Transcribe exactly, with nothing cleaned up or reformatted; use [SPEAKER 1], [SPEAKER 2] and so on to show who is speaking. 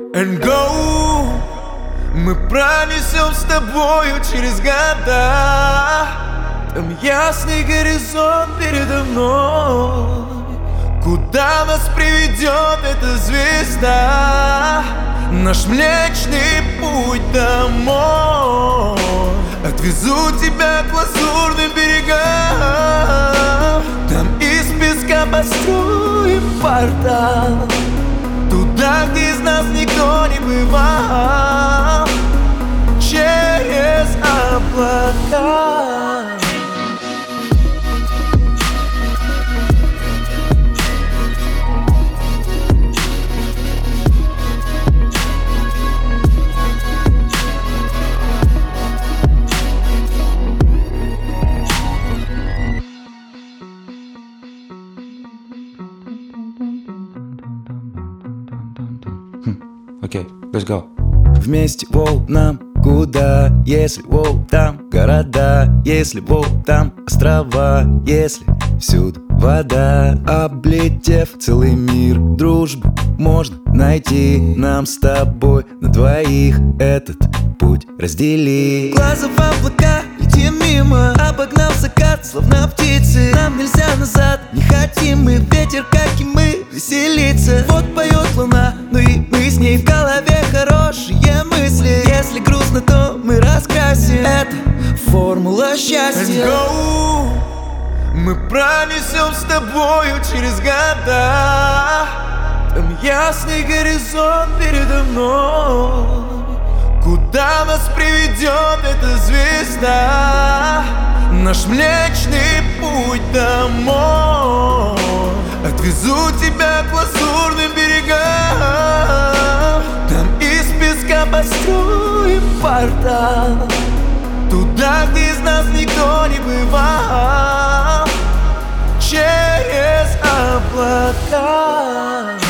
[SPEAKER 1] And go. Мы пронесем с тобою через года. Там ясный горизонт передо мной. Куда нас приведет эта звезда? Наш млечный путь домой. Отвезу тебя к лазурным берегам. Там из песка построим портал. Туда, где из нас никто не бывал. Через облака.
[SPEAKER 2] Окей, okay, let's go.
[SPEAKER 3] Вместе, воу, нам куда? Если, воу, там города. Если, воу, там острова. Если всюду вода. Облетев целый мир дружбы можно найти. Нам с тобой на двоих этот путь раздели. Глаза в облака, летим мимо. Обогнав закат, словно птицы. Нам нельзя назад, не хотим мы. Ветер, как и мы, веселиться. Вот поет луна, ну и мы с ней. В голове хорошие мысли. Если грустно, то мы раскрасим. Это формула счастья.
[SPEAKER 1] Let's go. Мы пронесем с тобою через года. Там ясный горизонт передо мной. Куда нас приведет эта звезда? Наш млечный путь домой. Отвезу тебя к лазурным берегам. Там из песка построим портал. Туда, где из нас никто не бывал. Через облака.